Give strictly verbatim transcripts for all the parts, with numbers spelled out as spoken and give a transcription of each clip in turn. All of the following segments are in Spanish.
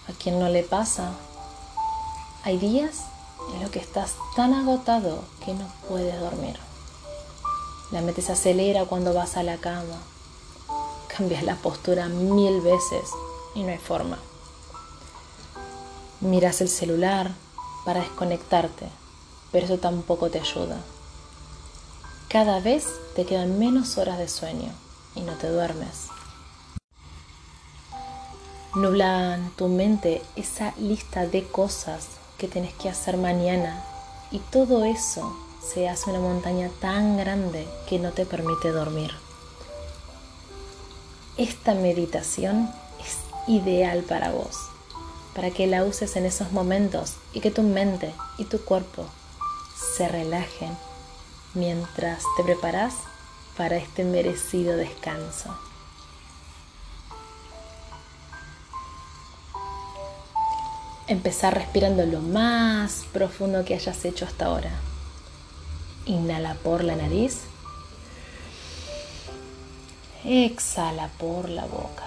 ¿A quién no le pasa? Hay días en los que estás tan agotado que no puedes dormir. La mente se acelera cuando vas a la cama. Cambias la postura mil veces y no hay forma. Miras el celular para desconectarte, pero eso tampoco te ayuda. Cada vez te quedan menos horas de sueño y no te duermes. Nublan tu mente esa lista de cosas que tienes que hacer mañana y todo eso se hace una montaña tan grande que no te permite dormir. Esta meditación es ideal para vos, para que la uses en esos momentos y que tu mente y tu cuerpo se relajen mientras te preparas para este merecido descanso. Empezar respirando lo más profundo que hayas hecho hasta ahora. Inhala por la nariz. Exhala por la boca.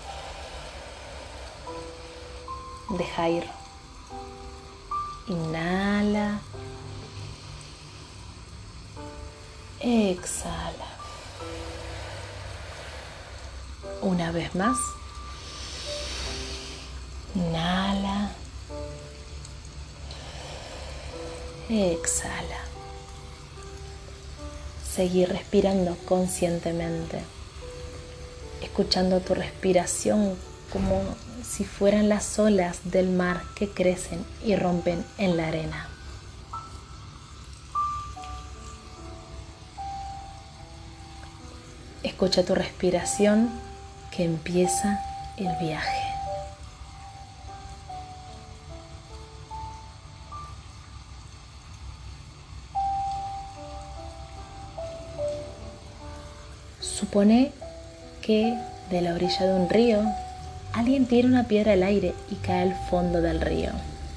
Deja ir. Inhala. Exhala. Una vez más. Inhala. Exhala. Seguir respirando conscientemente, escuchando tu respiración como si fueran las olas del mar que crecen y rompen en la arena. Escucha tu respiración que empieza el viaje. Supone que de la orilla de un río alguien tira una piedra al aire y cae al fondo del río.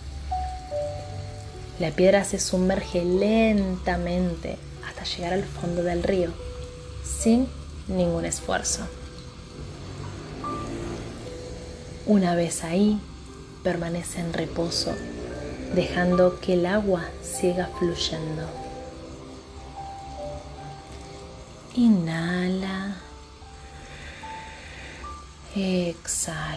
La piedra se sumerge lentamente hasta llegar al fondo del río, sin ningún esfuerzo. Una vez ahí, permanece en reposo, dejando que el agua siga fluyendo. Inhala. Exhala.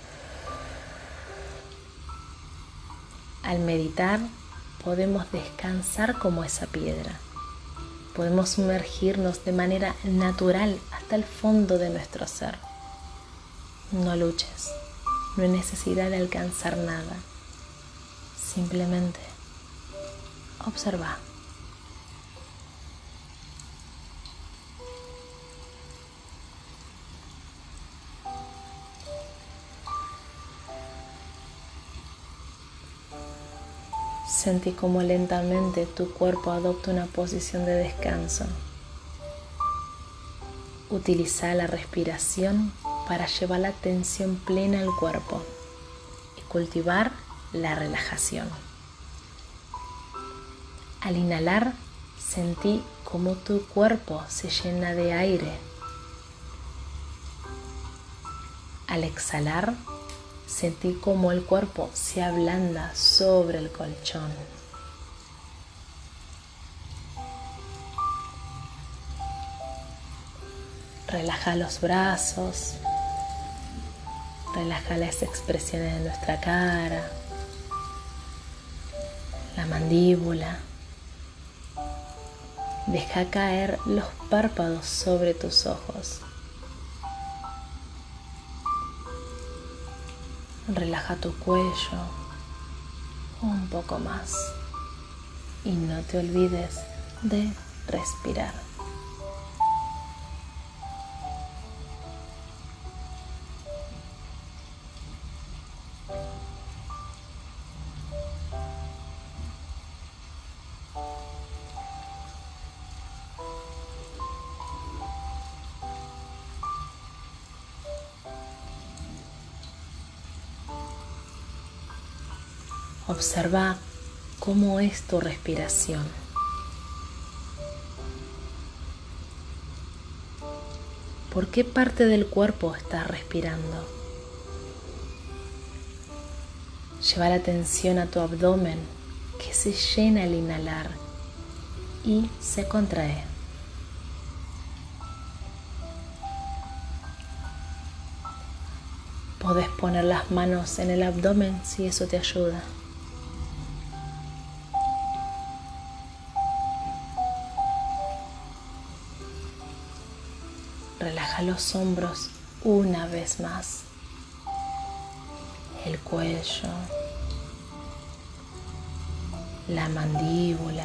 Al meditar, podemos descansar como esa piedra. Podemos sumergirnos de manera natural hasta el fondo de nuestro ser. No luches, no hay necesidad de alcanzar nada. Simplemente observa. Sentí cómo lentamente tu cuerpo adopta una posición de descanso. Utiliza la respiración para llevar la atención plena al cuerpo y cultivar la relajación. Al inhalar, sentí cómo tu cuerpo se llena de aire. Al exhalar, sentí cómo el cuerpo se ablanda sobre el colchón. Relaja los brazos, relaja las expresiones de nuestra cara, la mandíbula. Deja caer los párpados sobre tus ojos. Relaja tu cuello un poco más y no te olvides de respirar. Observa cómo es tu respiración. ¿Por qué parte del cuerpo estás respirando? Lleva la atención a tu abdomen, que se llena al inhalar y se contrae. Podés poner las manos en el abdomen si eso te ayuda. Relaja los hombros una vez más. El cuello, la mandíbula,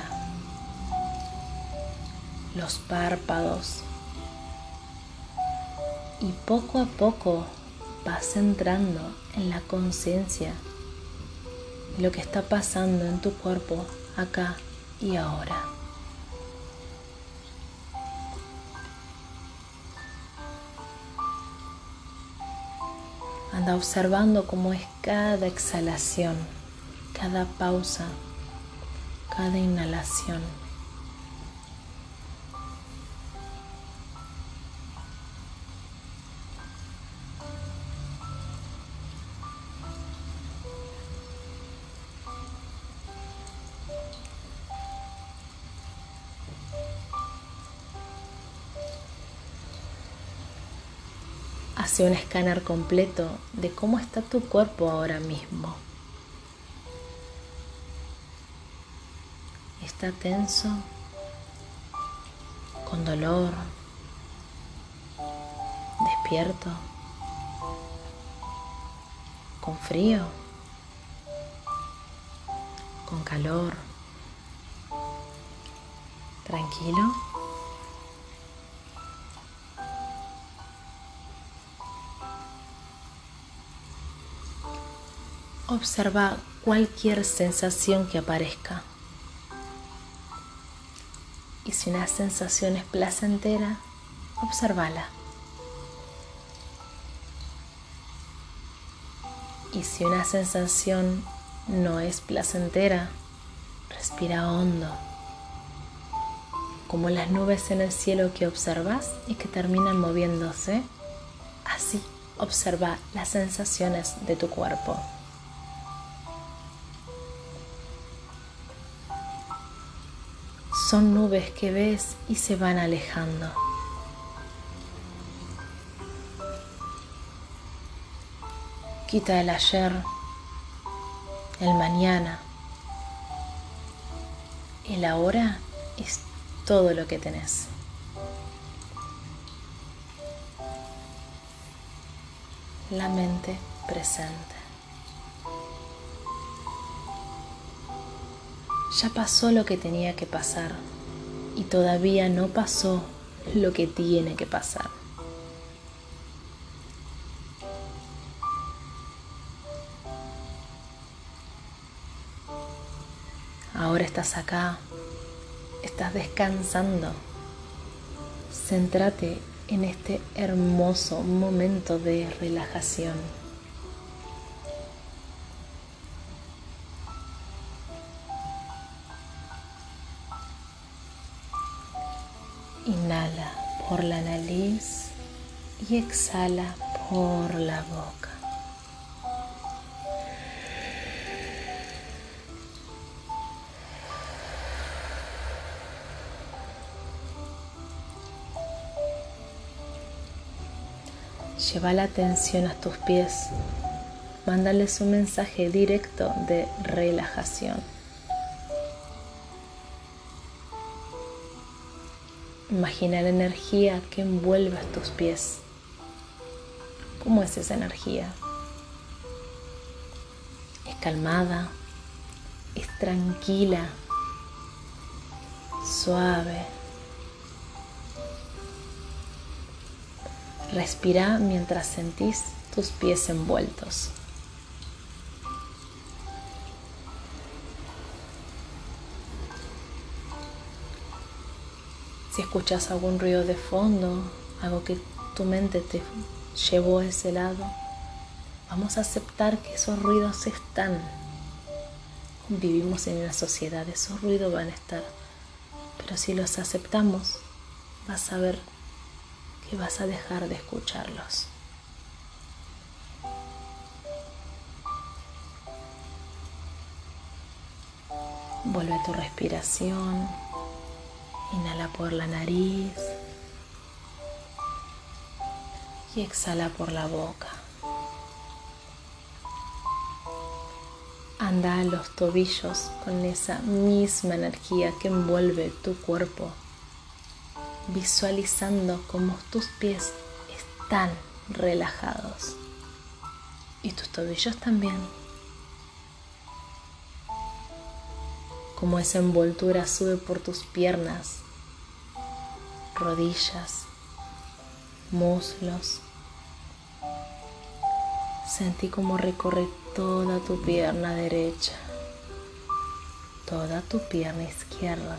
los párpados. Y poco a poco vas entrando en la conciencia de lo que está pasando en tu cuerpo acá y ahora. Anda observando cómo es cada exhalación, cada pausa, cada inhalación. Hace un escáner completo de cómo está tu cuerpo ahora mismo. ¿Está tenso? ¿Con dolor? ¿Despierto? ¿Con frío? ¿Con calor? ¿Tranquilo? Observa cualquier sensación que aparezca. Y si una sensación es placentera, obsérvala. Y si una sensación no es placentera, respira hondo, como las nubes en el cielo que observas y que terminan moviéndose. Así observa las sensaciones de tu cuerpo. Son nubes que ves y se van alejando. Quita el ayer, el mañana. El ahora es todo lo que tenés. La mente presente. Ya pasó lo que tenía que pasar y todavía no pasó lo que tiene que pasar. Ahora estás acá, estás descansando. Céntrate en este hermoso momento de relajación. Inhala por la nariz y exhala por la boca. Lleva la atención a tus pies. Mándales un mensaje directo de relajación. Imagina la energía que envuelve a tus pies. ¿Cómo es esa energía? ¿Es calmada? ¿Es tranquila? ¿Suave? Respira mientras sentís tus pies envueltos. Si escuchas algún ruido de fondo, algo que tu mente te llevó a ese lado, vamos a aceptar que esos ruidos están. Vivimos en una sociedad, esos ruidos van a estar. Pero si los aceptamos, vas a ver que vas a dejar de escucharlos. Vuelve a tu respiración. Inhala por la nariz y exhala por la boca. Anda a los tobillos con esa misma energía que envuelve tu cuerpo, visualizando cómo tus pies están relajados y tus tobillos también. Como esa envoltura sube por tus piernas, rodillas, muslos. Sentí cómo recorre toda tu pierna derecha, toda tu pierna izquierda.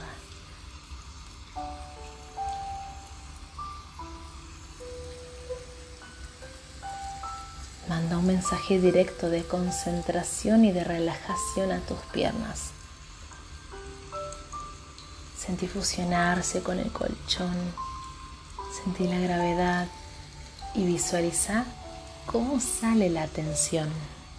Manda un mensaje directo de concentración y de relajación a tus piernas. Sentí fusionarse con el colchón, sentí la gravedad y visualiza cómo sale la tensión.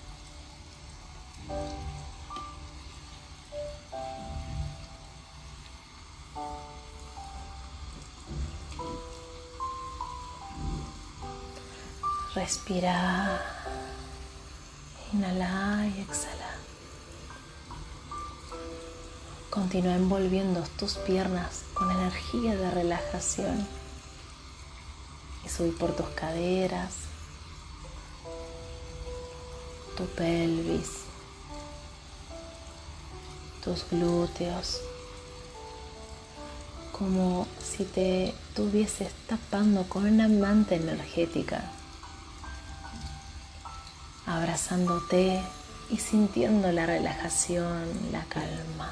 Respira, inhala y exhala. Continúa envolviendo tus piernas con energía de relajación y subir por tus caderas, tu pelvis, tus glúteos, como si te estuvieses tapando con una manta energética, abrazándote y sintiendo la relajación, la calma.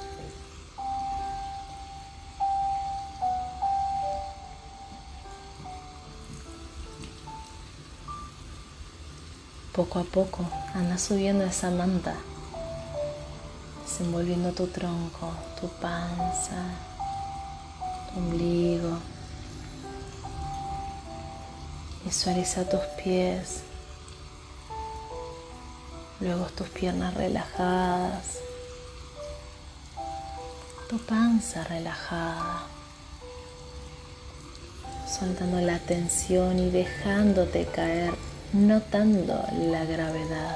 Poco a poco anda subiendo esa manta, desenvolviendo tu tronco, tu panza, tu ombligo. Visualiza tus pies, luego tus piernas relajadas, tu panza relajada, soltando la tensión y dejándote caer, notando la gravedad.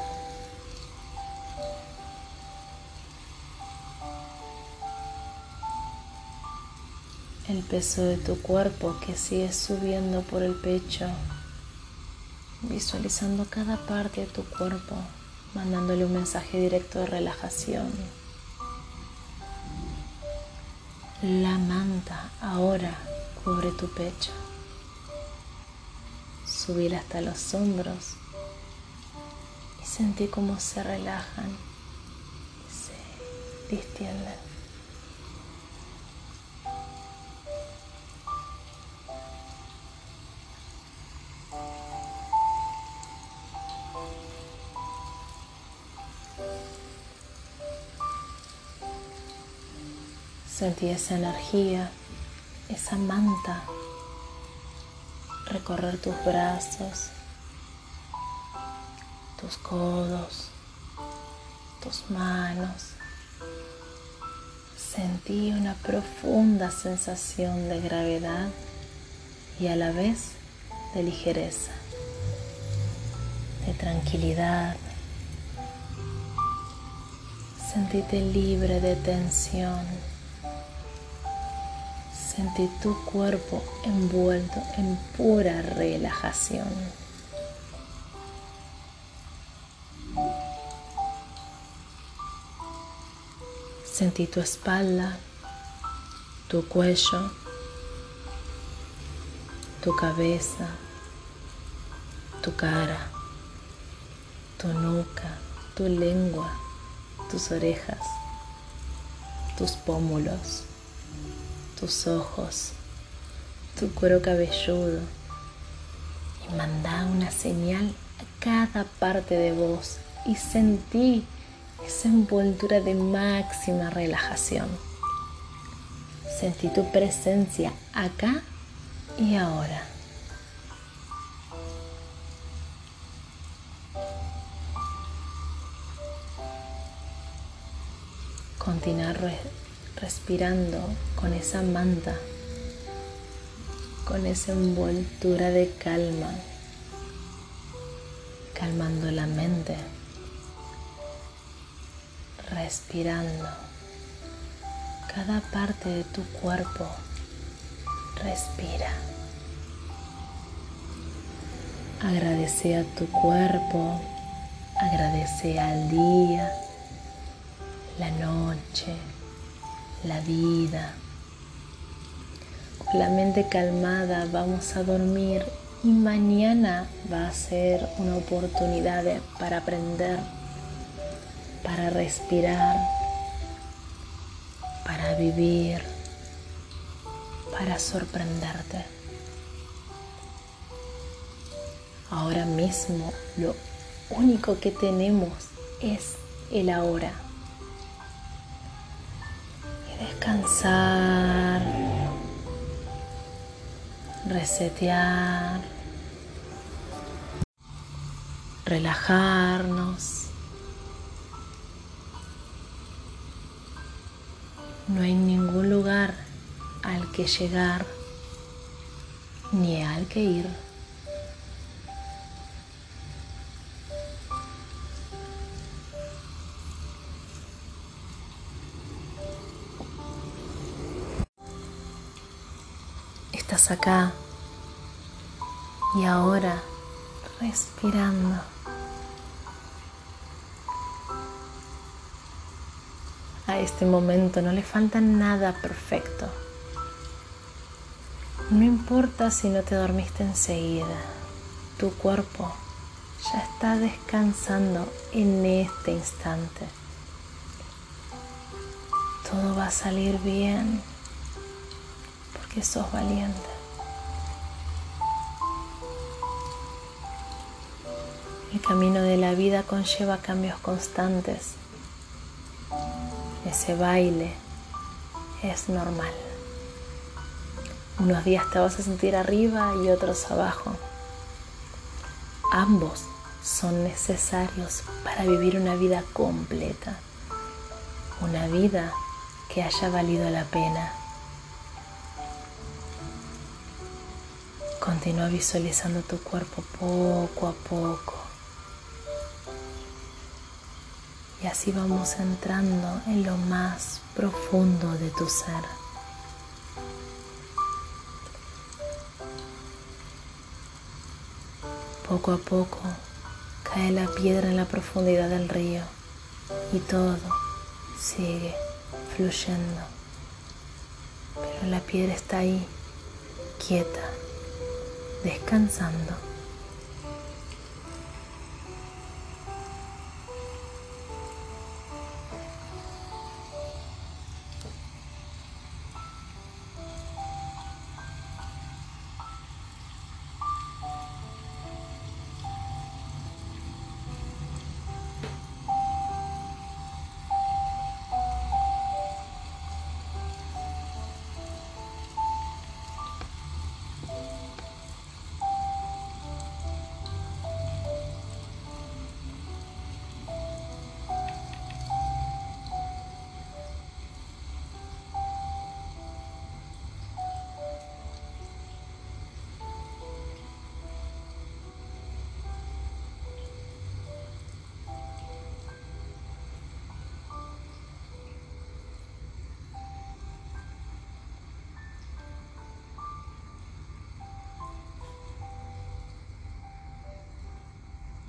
El peso de tu cuerpo que sigue subiendo por el pecho, visualizando cada parte de tu cuerpo, mandándole un mensaje directo de relajación. La manta ahora cubre tu pecho. Subir hasta los hombros y sentí cómo se relajan y se distienden. Sentí esa energía, esa manta recorrer tus brazos, tus codos, tus manos. Sentí una profunda sensación de gravedad y a la vez de ligereza, de tranquilidad. Sentíte libre de tensión. Sentí tu cuerpo envuelto en pura relajación. Sentí tu espalda, tu cuello, tu cabeza, tu cara, tu nuca, tu lengua, tus orejas, tus pómulos, tus ojos, tu cuero cabelludo, y mandá una señal a cada parte de vos y sentí esa envoltura de máxima relajación. Sentí tu presencia acá y ahora. continuar re respirando con esa manta, con esa envoltura de calma, calmando la mente, respirando cada parte de tu cuerpo. Respira. Agradece a tu cuerpo, agradece al día, la noche, la vida. Con la mente calmada vamos a dormir y mañana va a ser una oportunidad de, para aprender, para respirar, para vivir, para sorprenderte. Ahora mismo lo único que tenemos es el ahora. Y descansar, resetear, relajarnos. No hay ningún lugar al que llegar ni al que ir. Estás acá y ahora respirando. A este momento no le falta nada perfecto. No importa si no te dormiste enseguida, tu cuerpo ya está descansando en este instante. Todo va a salir bien porque sos valiente. El camino de la vida conlleva cambios constantes. Ese baile es normal. Unos días te vas a sentir arriba y otros abajo. Ambos son necesarios para vivir una vida completa. Una vida que haya valido la pena. Continúa visualizando tu cuerpo poco a poco. Y así vamos entrando en lo más profundo de tu ser. Poco a poco cae la piedra en la profundidad del río y todo sigue fluyendo. Pero la piedra está ahí, quieta, descansando.